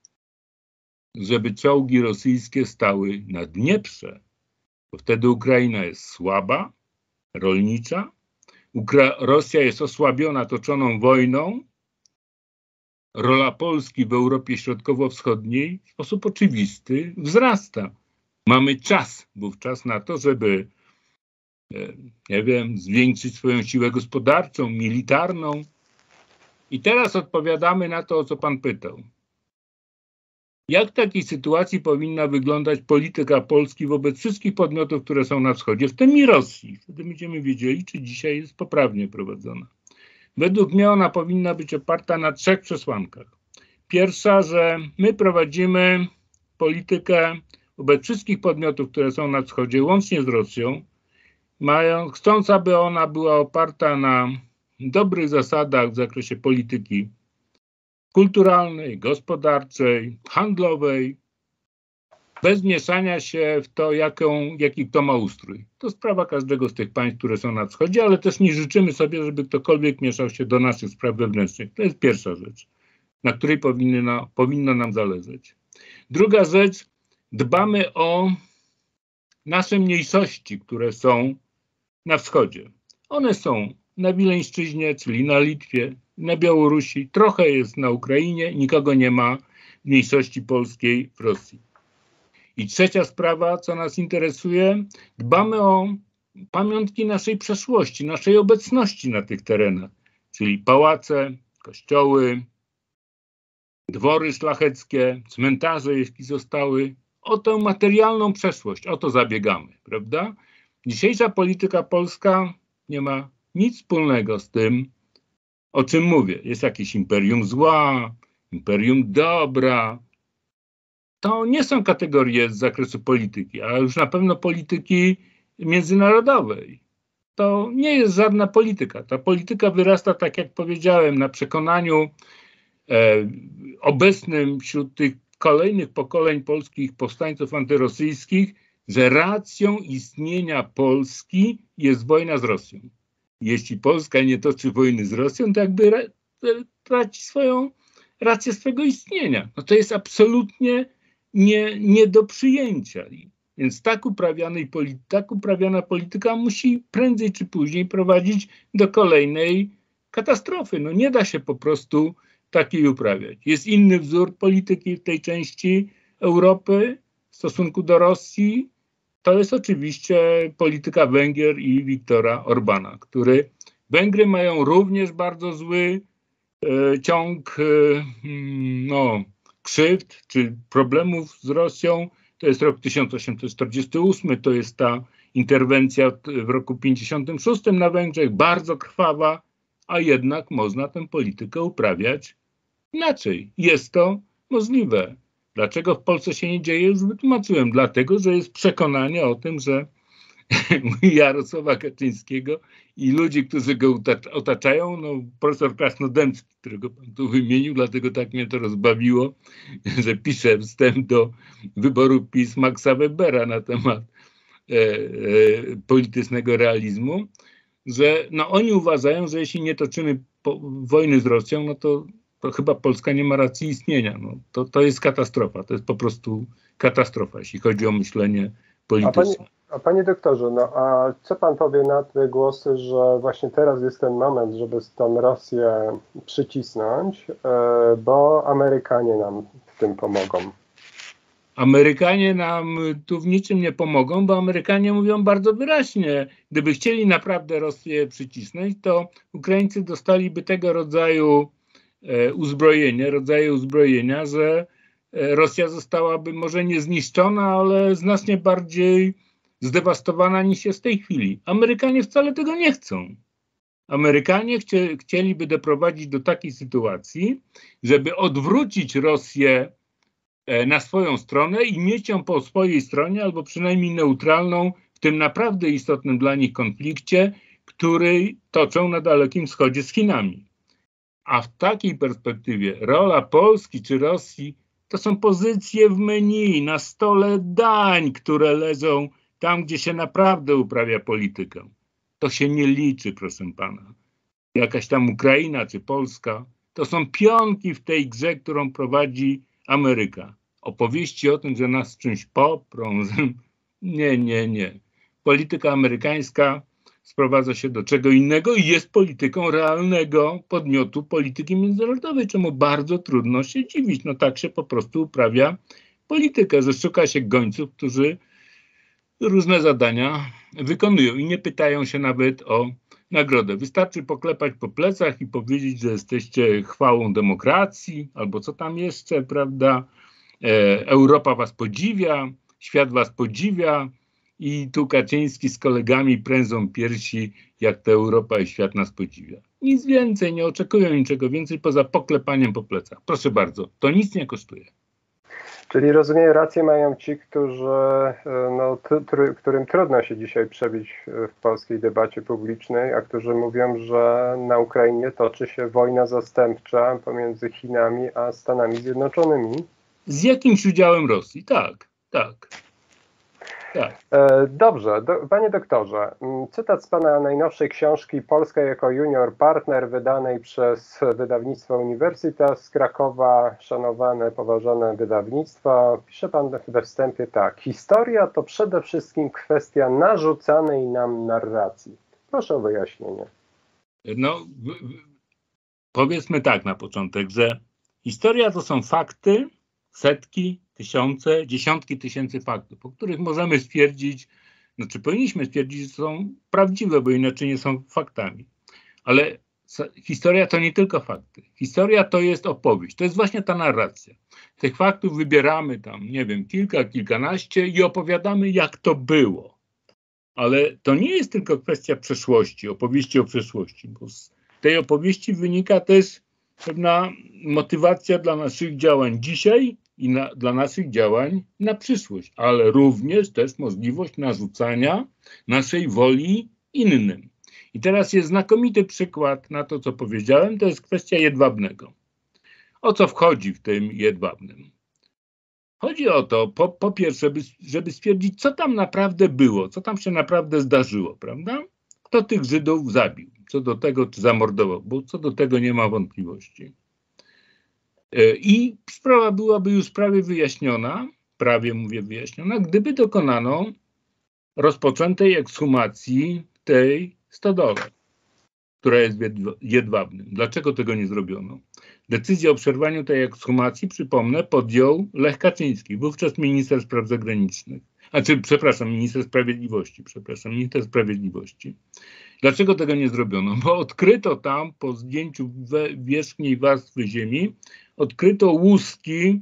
Żeby czołgi rosyjskie stały na Dnieprze, bo wtedy Ukraina jest słaba, rolnicza, Ukra- Rosja jest osłabiona toczoną wojną, rola Polski w Europie Środkowo-Wschodniej w sposób oczywisty wzrasta. Mamy czas wówczas na to, żeby, nie wiem, zwiększyć swoją siłę gospodarczą, militarną. I teraz odpowiadamy na to, o co pan pytał. Jak w takiej sytuacji powinna wyglądać polityka Polski wobec wszystkich podmiotów, które są na wschodzie, w tym i Rosji? Wtedy będziemy wiedzieli, czy dzisiaj jest poprawnie prowadzona. Według mnie ona powinna być oparta na trzech przesłankach. Pierwsza, że my prowadzimy politykę wobec wszystkich podmiotów, które są na wschodzie, łącznie z Rosją, mają, chcąc, aby ona była oparta na dobrych zasadach w zakresie polityki kulturalnej, gospodarczej, handlowej, bez mieszania się w to, jaką, jaki kto ma ustrój. To sprawa każdego z tych państw, które są na wschodzie, ale też nie życzymy sobie, żeby ktokolwiek mieszał się do naszych spraw wewnętrznych. To jest pierwsza rzecz, na której powinno, powinno nam zależeć. Druga rzecz, dbamy o nasze mniejszości, które są na wschodzie. One są na Wileńszczyźnie, czyli na Litwie, na Białorusi, trochę jest na Ukrainie, nikogo nie ma w mniejszości polskiej w Rosji. I trzecia sprawa, co nas interesuje, dbamy o pamiątki naszej przeszłości, naszej obecności na tych terenach, czyli pałace, kościoły, dwory szlacheckie, cmentarze, jeśli zostały, o tę materialną przeszłość, o to zabiegamy, prawda? Dzisiejsza polityka polska nie ma nic wspólnego z tym, o czym mówię. Jest jakieś imperium zła, imperium dobra. To nie są kategorie z zakresu polityki, a już na pewno polityki międzynarodowej. To nie jest żadna polityka. Ta polityka wyrasta, tak jak powiedziałem, na przekonaniu e, obecnym wśród tych kolejnych pokoleń polskich powstańców antyrosyjskich, że racją istnienia Polski jest wojna z Rosją. Jeśli Polska nie toczy wojny z Rosją, to jakby traci swoją rację swego istnienia. No to jest absolutnie nie, nie do przyjęcia. Więc tak, uprawianej, tak uprawiana polityka musi prędzej czy później prowadzić do kolejnej katastrofy. No nie da się po prostu takiej uprawiać. Jest inny wzór polityki w tej części Europy w stosunku do Rosji. To jest oczywiście polityka Węgier i Viktora Orbana, który Węgry mają również bardzo zły e, ciąg e, no, krzywd czy problemów z Rosją. To jest rok tysiąc osiemset czterdziesty ósmy, to jest ta interwencja w roku pięćdziesiątym szóstym na Węgrzech, bardzo krwawa, a jednak można tę politykę uprawiać inaczej. Jest to możliwe. Dlaczego w Polsce się nie dzieje, już wytłumaczyłem. Dlatego, że jest przekonanie o tym, że Jarosława Kaczyńskiego i ludzi, którzy go otaczają, no profesor Krasnodębski, którego pan tu wymienił, dlatego tak mnie to rozbawiło, że pisze wstęp do wyboru PiS Maxa Webera na temat e, e, politycznego realizmu, że no, oni uważają, że jeśli nie toczymy po, wojny z Rosją, no to to chyba Polska nie ma racji istnienia. No, to, to jest katastrofa. To jest po prostu katastrofa, jeśli chodzi o myślenie polityczne. A panie, a panie doktorze, no a co pan powie na te głosy, że właśnie teraz jest ten moment, żeby tą Rosję przycisnąć, bo Amerykanie nam w tym pomogą? Amerykanie nam tu w niczym nie pomogą, bo Amerykanie mówią bardzo wyraźnie, gdyby chcieli naprawdę Rosję przycisnąć, to Ukraińcy dostaliby tego rodzaju uzbrojenie, rodzaje uzbrojenia, że Rosja zostałaby może nie zniszczona, ale znacznie bardziej zdewastowana niż jest w tej chwili. Amerykanie wcale tego nie chcą. Amerykanie chcie, chcieliby doprowadzić do takiej sytuacji, żeby odwrócić Rosję na swoją stronę i mieć ją po swojej stronie, albo przynajmniej neutralną w tym naprawdę istotnym dla nich konflikcie, który toczą na Dalekim Wschodzie z Chinami. A w takiej perspektywie rola Polski czy Rosji to są pozycje w menu, na stole dań, które leżą tam, gdzie się naprawdę uprawia politykę. To się nie liczy, proszę pana. Jakaś tam Ukraina czy Polska, to są pionki w tej grze, którą prowadzi Ameryka. Opowieści o tym, że nas czymś poprą, że... nie, nie, nie. Polityka amerykańska sprowadza się do czego innego i jest polityką realnego podmiotu polityki międzynarodowej, czemu bardzo trudno się dziwić. No tak się po prostu uprawia politykę, że szuka się gońców, którzy różne zadania wykonują i nie pytają się nawet o nagrodę. Wystarczy poklepać po plecach i powiedzieć, że jesteście chwałą demokracji, albo co tam jeszcze, prawda? Europa was podziwia, świat was podziwia i tu Kaczyński z kolegami prędzą piersi, jak ta Europa i świat nas podziwia. Nic więcej, nie oczekują niczego więcej poza poklepaniem po plecach. Proszę bardzo, to nic nie kosztuje. Czyli rozumiem, rację mają ci, którzy, no, tr którym trudno się dzisiaj przebić w polskiej debacie publicznej, a którzy mówią, że na Ukrainie toczy się wojna zastępcza pomiędzy Chinami a Stanami Zjednoczonymi. Z jakimś udziałem Rosji, tak, tak. tak. Dobrze, do, panie doktorze, cytat z pana najnowszej książki Polska jako junior partner, wydanej przez wydawnictwo Uniwersytet z Krakowa, szanowane, poważane wydawnictwo. Pisze pan we wstępie tak: historia to przede wszystkim kwestia narzucanej nam narracji. Proszę o wyjaśnienie. No, powiedzmy tak na początek, że historia to są fakty, setki, tysiące, dziesiątki tysięcy faktów, po których możemy stwierdzić, znaczy powinniśmy stwierdzić, że są prawdziwe, bo inaczej nie są faktami. Ale historia to nie tylko fakty. Historia to jest opowieść, to jest właśnie ta narracja. Tych faktów wybieramy tam, nie wiem, kilka, kilkanaście i opowiadamy, jak to było. Ale to nie jest tylko kwestia przeszłości, opowieści o przeszłości, bo z tej opowieści wynika też pewna motywacja dla naszych działań dzisiaj i na, dla naszych działań na przyszłość, ale również też możliwość narzucania naszej woli innym. I teraz jest znakomity przykład na to, co powiedziałem, to jest kwestia Jedwabnego. O co wchodzi w tym Jedwabnym? Chodzi o to, po, po pierwsze, by, żeby stwierdzić, co tam naprawdę było, co tam się naprawdę zdarzyło, prawda? Kto tych Żydów zabił, co do tego, czy zamordował, bo co do tego nie ma wątpliwości. I sprawa byłaby już prawie wyjaśniona, prawie mówię wyjaśniona, gdyby dokonano rozpoczętej ekshumacji tej stodole, która jest w Jedwabnym. Dlaczego tego nie zrobiono? Decyzję o przerwaniu tej ekshumacji, przypomnę, podjął Lech Kaczyński, wówczas minister spraw zagranicznych. Znaczy, przepraszam, minister sprawiedliwości, przepraszam, minister sprawiedliwości. Dlaczego tego nie zrobiono? Bo odkryto tam, po zdjęciu wierzchniej warstwy ziemi, odkryto łuski,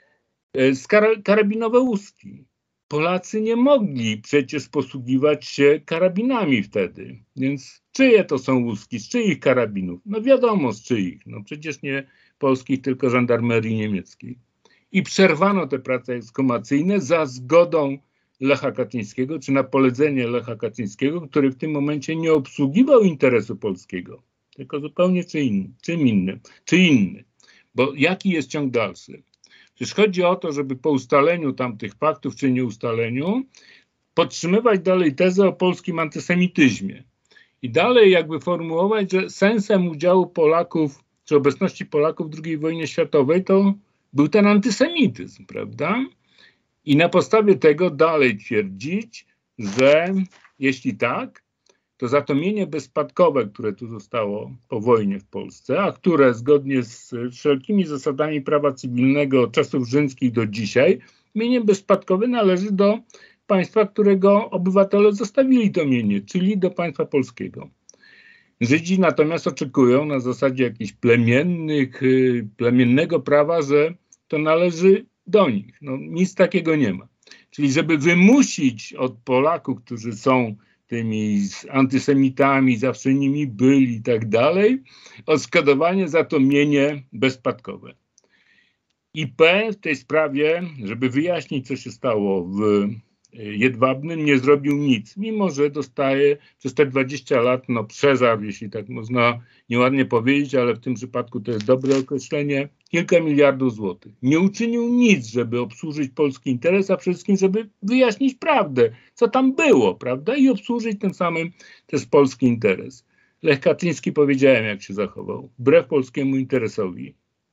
karabinowe łuski. Polacy nie mogli przecież posługiwać się karabinami wtedy. Więc czyje to są łuski? Z czyich karabinów? No wiadomo z czyich. No przecież nie polskich, tylko żandarmerii niemieckiej. I przerwano te prace ekshumacyjne za zgodą Lecha Kaczyńskiego, czy na polecenie Lecha Kaczyńskiego, który w tym momencie nie obsługiwał interesu polskiego, tylko zupełnie czy inny, czym innym, czy inny. Bo jaki jest ciąg dalszy? Przecież chodzi o to, żeby po ustaleniu tamtych faktów, czy nieustaleniu, podtrzymywać dalej tezę o polskim antysemityzmie. I dalej jakby formułować, że sensem udziału Polaków, czy obecności Polaków w drugiej wojnie światowej to był ten antysemityzm, prawda? I na podstawie tego dalej twierdzić, że jeśli tak, to za to mienie bezspadkowe, które tu zostało po wojnie w Polsce, a które zgodnie z wszelkimi zasadami prawa cywilnego od czasów rzymskich do dzisiaj, mienie bezspadkowe należy do państwa, którego obywatele zostawili to mienie, czyli do państwa polskiego. Żydzi natomiast oczekują na zasadzie jakichś plemiennych, plemiennego prawa, że to należy do nich. No, nic takiego nie ma. Czyli żeby wymusić od Polaków, którzy są tymi antysemitami, zawsze nimi byli i tak dalej, odszkodowanie za to mienie bezspadkowe. I P w tej sprawie, żeby wyjaśnić, co się stało w Jedwabnym, nie zrobił nic, mimo że dostaje przez te dwadzieścia lat, no przeżarł, jeśli tak można nieładnie powiedzieć, ale w tym przypadku to jest dobre określenie, kilka miliardów złotych. Nie uczynił nic, żeby obsłużyć polski interes, a przede wszystkim, żeby wyjaśnić prawdę, co tam było, prawda, i obsłużyć tym samym też polski interes. Lech Kaczyński, powiedziałem, jak się zachował, wbrew polskiemu interesowi.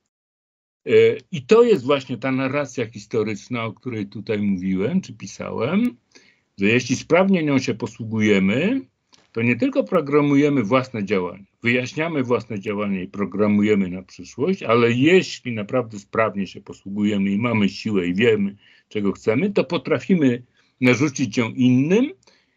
I to jest właśnie ta narracja historyczna, o której tutaj mówiłem, czy pisałem, że jeśli sprawnie nią się posługujemy, to nie tylko programujemy własne działania, wyjaśniamy własne działania i programujemy na przyszłość, ale jeśli naprawdę sprawnie się posługujemy i mamy siłę i wiemy, czego chcemy, to potrafimy narzucić ją innym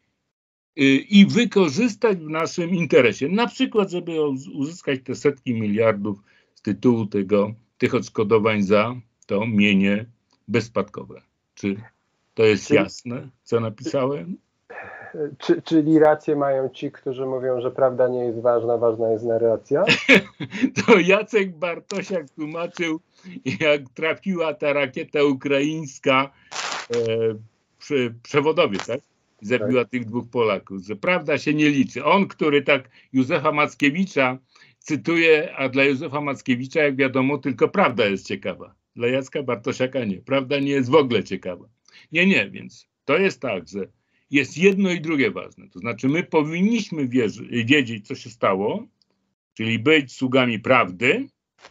i wykorzystać w naszym interesie. Na przykład, żeby uzyskać te setki miliardów z tytułu tego tych odszkodowań za to mienie bezspadkowe. Czy to jest czyli, jasne, co napisałem? Czy, czyli rację mają ci, którzy mówią, że prawda nie jest ważna, ważna jest narracja? To Jacek Bartosiak tłumaczył, jak trafiła ta rakieta ukraińska e, przy przewodowie, tak? Zabiła tak. tych dwóch Polaków, że prawda się nie liczy. On, który tak Józefa Mackiewicza cytuje, a dla Józefa Mackiewicza, jak wiadomo, tylko prawda jest ciekawa. Dla Jacka Bartosiaka nie. Prawda nie jest w ogóle ciekawa. Nie, nie, więc to jest tak, że jest jedno i drugie ważne. To znaczy my powinniśmy wierzy, wiedzieć, co się stało, czyli być sługami prawdy,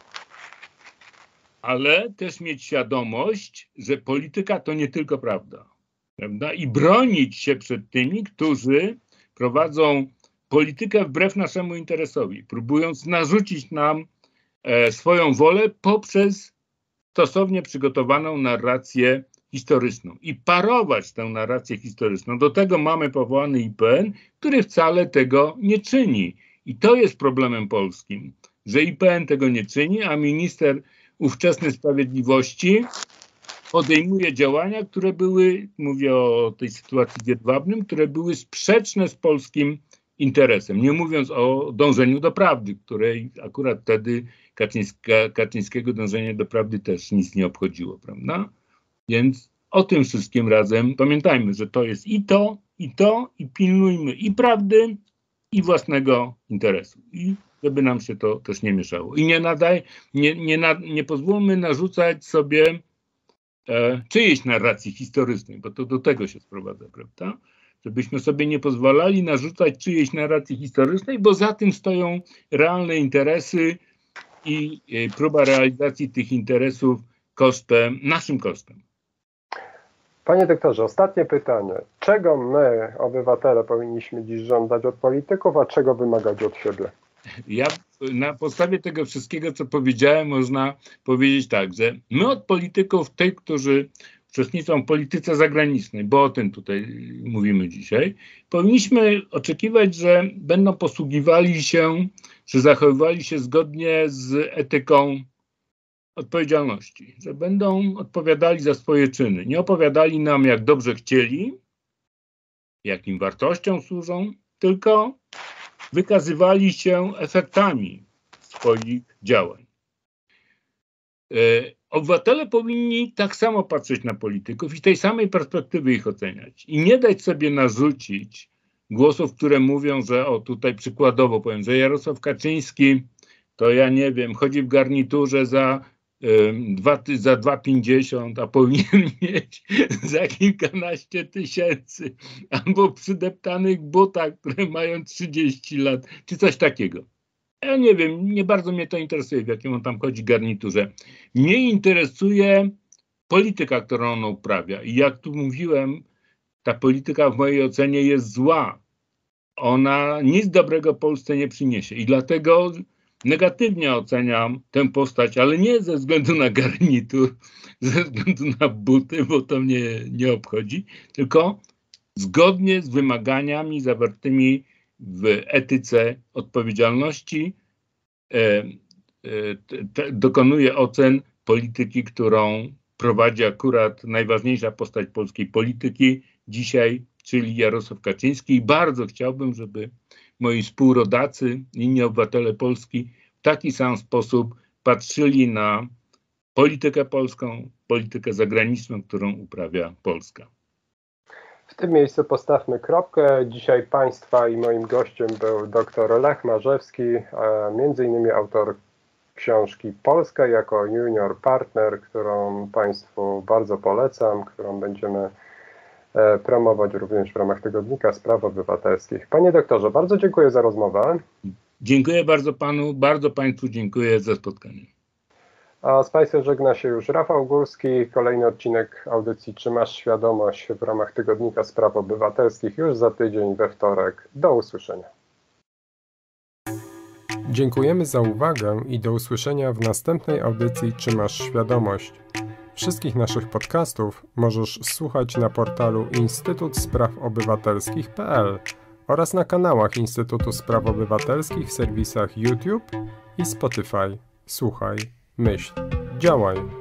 ale też mieć świadomość, że polityka to nie tylko prawda. Prawda? I bronić się przed tymi, którzy prowadzą politykę wbrew naszemu interesowi, próbując narzucić nam e, swoją wolę poprzez stosownie przygotowaną narrację historyczną i parować tę narrację historyczną. Do tego mamy powołany I P N, który wcale tego nie czyni. I to jest problemem polskim, że I P N tego nie czyni, a minister ówczesnej sprawiedliwości podejmuje działania, które były, mówię o tej sytuacji w Jedwabnym, które były sprzeczne z polskim interesem. Nie mówiąc o dążeniu do prawdy, której akurat wtedy Kaczyńska, Kaczyńskiego dążenie do prawdy też nic nie obchodziło, prawda? Więc o tym wszystkim razem pamiętajmy, że to jest i to, i to, i pilnujmy i prawdy, i własnego interesu. I żeby nam się to też nie mieszało. I nie nadaj, nie, nie, na, nie pozwólmy narzucać sobie e, czyjejś narracji historycznej, bo to do tego się sprowadza, prawda? Żebyśmy sobie nie pozwalali narzucać czyjejś narracji historycznej, bo za tym stoją realne interesy i e, próba realizacji tych interesów kosztem, naszym kosztem. Panie doktorze, ostatnie pytanie. Czego my, obywatele, powinniśmy dziś żądać od polityków, a czego wymagać od siebie? Ja na podstawie tego wszystkiego, co powiedziałem, można powiedzieć tak, że my od polityków, tych, którzy uczestniczą w polityce zagranicznej, bo o tym tutaj mówimy dzisiaj, powinniśmy oczekiwać, że będą posługiwali się, czy zachowywali się zgodnie z etyką odpowiedzialności, że będą odpowiadali za swoje czyny. Nie opowiadali nam, jak dobrze chcieli, jakim wartościom służą, tylko wykazywali się efektami swoich działań. E, obywatele powinni tak samo patrzeć na polityków i z tej samej perspektywy ich oceniać. I nie dać sobie narzucić głosów, które mówią, że o tutaj przykładowo powiem, że Jarosław Kaczyński to ja nie wiem, chodzi w garniturze za Dwa, za dwa pięćdziesiąt, a powinien mieć za kilkanaście tysięcy, albo w przydeptanych butach, które mają trzydzieści lat, czy coś takiego. Ja nie wiem, nie bardzo mnie to interesuje, w jakim on tam chodzi garniturze. Mnie interesuje polityka, którą on uprawia. I jak tu mówiłem, ta polityka w mojej ocenie jest zła. Ona nic dobrego Polsce nie przyniesie. I dlatego negatywnie oceniam tę postać, ale nie ze względu na garnitur, ze względu na buty, bo to mnie nie obchodzi, tylko zgodnie z wymaganiami zawartymi w etyce odpowiedzialności e, e, te, dokonuje ocen polityki, którą prowadzi akurat najważniejsza postać polskiej polityki dzisiaj, czyli Jarosław Kaczyński. I bardzo chciałbym, żeby moi współrodacy, inni obywatele Polski w taki sam sposób patrzyli na politykę polską, politykę zagraniczną, którą uprawia Polska. W tym miejscu postawmy kropkę. Dzisiaj Państwa i moim gościem był dr Lech Marzewski, między innymi autor książki Polska jako junior partner, którą Państwu bardzo polecam, którą będziemy promować również w ramach Tygodnika Spraw Obywatelskich. Panie doktorze, bardzo dziękuję za rozmowę. Dziękuję bardzo Panu, bardzo Państwu dziękuję za spotkanie. A z Państwem żegna się już Rafał Górski. Kolejny odcinek audycji Czy masz świadomość w ramach Tygodnika Spraw Obywatelskich już za tydzień we wtorek. Do usłyszenia. Dziękujemy za uwagę i do usłyszenia w następnej audycji Czy masz świadomość. Wszystkich naszych podcastów możesz słuchać na portalu instytut spraw obywatelskich kropka p l oraz na kanałach Instytutu Spraw Obywatelskich w serwisach YouTube i Spotify. Słuchaj, myśl, działaj.